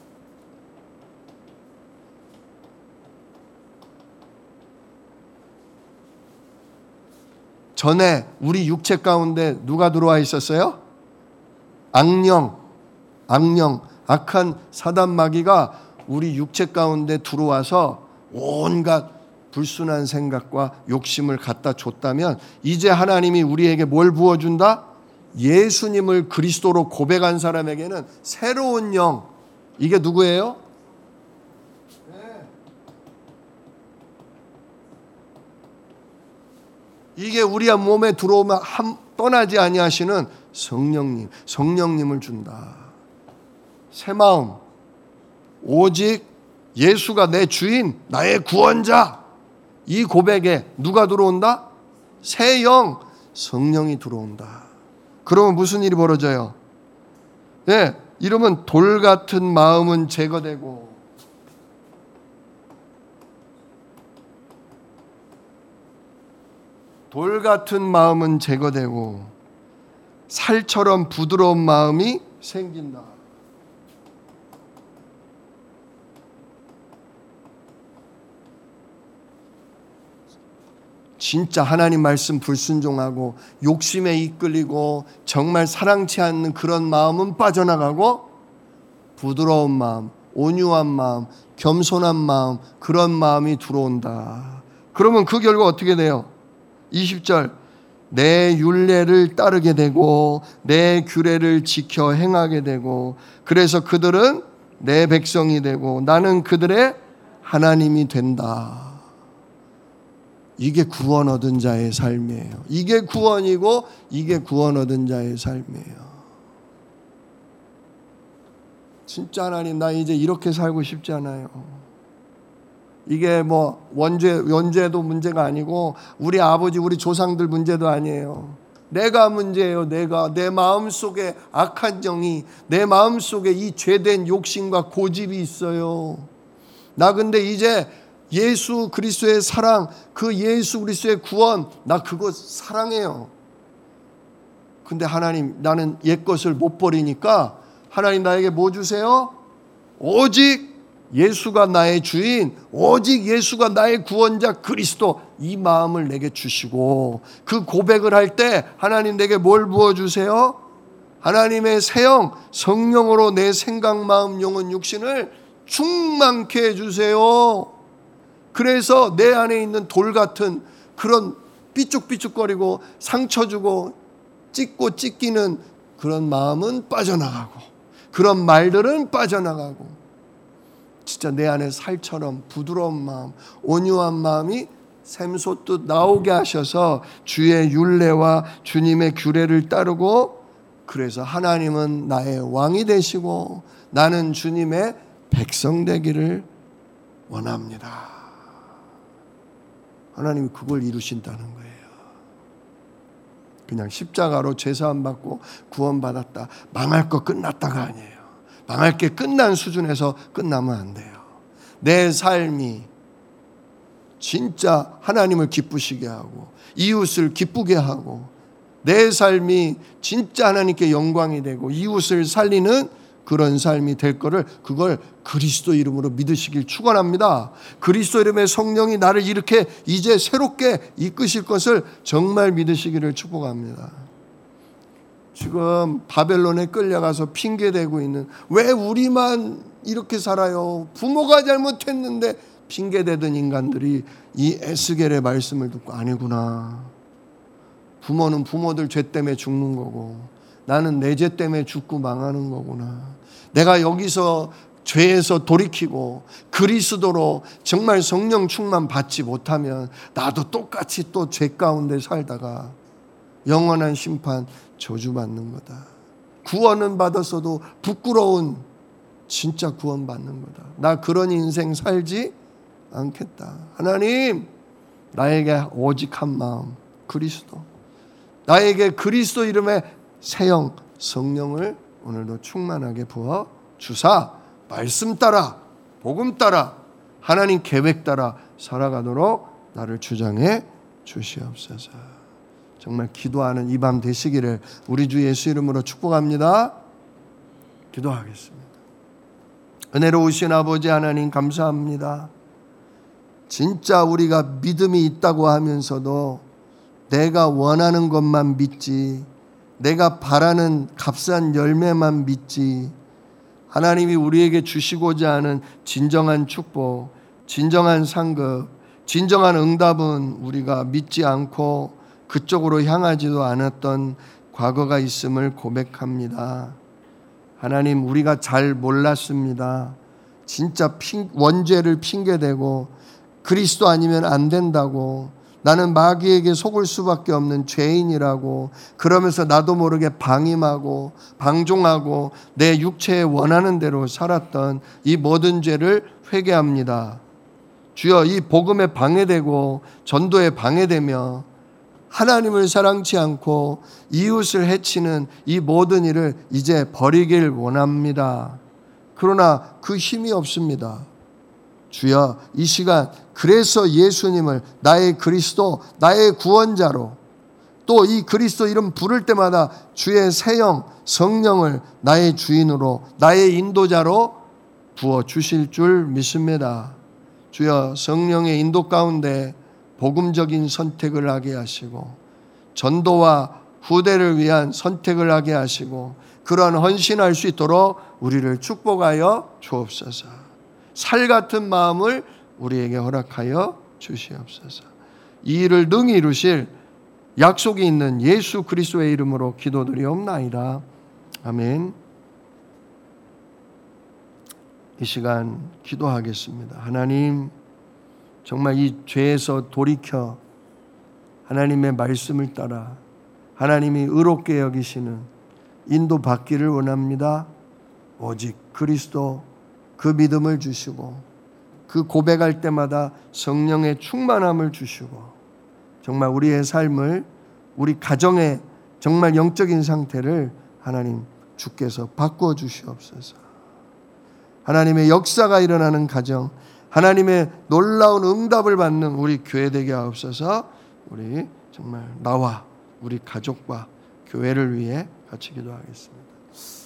전에 우리 육체 가운데 누가 들어와 있었어요? 악령, 악령, 악한 사단 마귀가 우리 육체 가운데 들어와서 온갖 불순한 생각과 욕심을 갖다 줬다면 이제 하나님이 우리에게 뭘 부어준다? 예수님을 그리스도로 고백한 사람에게는 새로운 영. 이게 누구예요? 네. 이게 우리 몸에 들어오면 한, 떠나지 아니하시는 성령님, 성령님을 준다. 새 마음, 오직 예수가 내 주인, 나의 구원자. 이 고백에 누가 들어온다? 새 영, 성령이 들어온다. 그러면 무슨 일이 벌어져요? 네, 이러면 돌 같은 마음은 제거되고 돌 같은 마음은 제거되고 살처럼 부드러운 마음이 생긴다. 진짜 하나님 말씀 불순종하고 욕심에 이끌리고 정말 사랑치 않는 그런 마음은 빠져나가고 부드러운 마음, 온유한 마음, 겸손한 마음, 그런 마음이 들어온다. 그러면 그 결과 어떻게 돼요? 이십 절, 내 율례를 따르게 되고 내 규례를 지켜 행하게 되고 그래서 그들은 내 백성이 되고 나는 그들의 하나님이 된다. 이게 구원 얻은 자의 삶이에요. 이게 구원이고 이게 구원 얻은 자의 삶이에요. 진짜 하나님, 나 이제 이렇게 살고 싶지 않아요. 이게 뭐 원죄, 원죄도 문제가 아니고 우리 아버지, 우리 조상들 문제도 아니에요. 내가 문제예요. 내가. 내 마음속에 악한 정이, 내 마음속에 이 죄된 욕심과 고집이 있어요. 나 근데 이제 예수 그리스도의 사랑, 그 예수 그리스도의 구원, 나 그거 사랑해요. 근데 하나님, 나는 옛 것을 못 버리니까 하나님 나에게 뭐 주세요? 오직 예수가 나의 주인, 오직 예수가 나의 구원자 그리스도, 이 마음을 내게 주시고 그 고백을 할 때 하나님 내게 뭘 부어주세요? 하나님의 새영 성령으로 내 생각, 마음, 영혼, 육신을 충만케 해주세요. 그래서 내 안에 있는 돌 같은 그런 삐죽삐죽거리고 상처 주고 찢고 찢기는 그런 마음은 빠져나가고 그런 말들은 빠져나가고 진짜 내 안에 살처럼 부드러운 마음, 온유한 마음이 샘솟듯 나오게 하셔서 주의 율례와 주님의 규례를 따르고 그래서 하나님은 나의 왕이 되시고 나는 주님의 백성 되기를 원합니다. 하나님이 그걸 이루신다는 거예요. 그냥 십자가로 죄사함 받고 구원받았다, 망할 거 끝났다가 아니에요. 망할 게 끝난 수준에서 끝나면 안 돼요. 내 삶이 진짜 하나님을 기쁘시게 하고 이웃을 기쁘게 하고 내 삶이 진짜 하나님께 영광이 되고 이웃을 살리는 그런 삶이 될 거를, 그걸 그리스도 이름으로 믿으시길 축원합니다. 그리스도 이름의 성령이 나를 이렇게 이제 새롭게 이끄실 것을 정말 믿으시기를 축복합니다. 지금 바벨론에 끌려가서 핑계대고 있는, 왜 우리만 이렇게 살아요? 부모가 잘못했는데 핑계대던 인간들이 이 에스겔의 말씀을 듣고, 아니구나, 부모는 부모들 죄 때문에 죽는 거고 나는 내 죄 때문에 죽고 망하는 거구나. 내가 여기서 죄에서 돌이키고 그리스도로 정말 성령 충만 받지 못하면 나도 똑같이 또 죄 가운데 살다가 영원한 심판 저주받는 거다. 구원은 받았어도 부끄러운 진짜 구원받는 거다. 나 그런 인생 살지 않겠다. 하나님, 나에게 오직 한 마음 그리스도, 나에게 그리스도 이름의 새영 성령을 오늘도 충만하게 부어 주사 말씀 따라 복음 따라 하나님 계획 따라 살아가도록 나를 주장해 주시옵소서. 정말 기도하는 이 밤 되시기를 우리 주 예수 이름으로 축복합니다. 기도하겠습니다. 은혜로우신 아버지 하나님, 감사합니다. 진짜 우리가 믿음이 있다고 하면서도 내가 원하는 것만 믿지, 내가 바라는 값싼 열매만 믿지, 하나님이 우리에게 주시고자 하는 진정한 축복, 진정한 상급, 진정한 응답은 우리가 믿지 않고 그쪽으로 향하지도 않았던 과거가 있음을 고백합니다. 하나님, 우리가 잘 몰랐습니다. 진짜 핑, 원죄를 핑계대고 그리스도 아니면 안 된다고, 나는 마귀에게 속을 수밖에 없는 죄인이라고, 그러면서 나도 모르게 방임하고 방종하고 내 육체에 원하는 대로 살았던 이 모든 죄를 회개합니다. 주여, 이 복음에 방해되고 전도에 방해되며 하나님을 사랑치 않고 이웃을 해치는 이 모든 일을 이제 버리길 원합니다. 그러나 그 힘이 없습니다. 주여, 이 시간 그래서 예수님을 나의 그리스도, 나의 구원자로 또 이 그리스도 이름 부를 때마다 주의 새영 성령을 나의 주인으로 나의 인도자로 부어 주실 줄 믿습니다. 주여 성령의 인도 가운데 복음적인 선택을 하게 하시고 전도와 후대를 위한 선택을 하게 하시고 그러한 헌신할 수 있도록 우리를 축복하여 주옵소서. 살 같은 마음을 우리에게 허락하여 주시옵소서. 이 일을 능히 이루실 약속이 있는 예수 그리스도의 이름으로 기도드리옵나이다. 아멘. 이 시간 기도하겠습니다. 하나님, 정말 이 죄에서 돌이켜 하나님의 말씀을 따라 하나님이 의롭게 여기시는 인도 받기를 원합니다. 오직 그리스도 그 믿음을 주시고 그 고백할 때마다 성령의 충만함을 주시고 정말 우리의 삶을 우리 가정의 정말 영적인 상태를 하나님 주께서 바꾸어 주시옵소서. 하나님의 역사가 일어나는 가정, 하나님의 놀라운 응답을 받는 우리 교회 되게 하옵소서. 우리 정말 나와 우리 가족과 교회를 위해 같이 기도하겠습니다.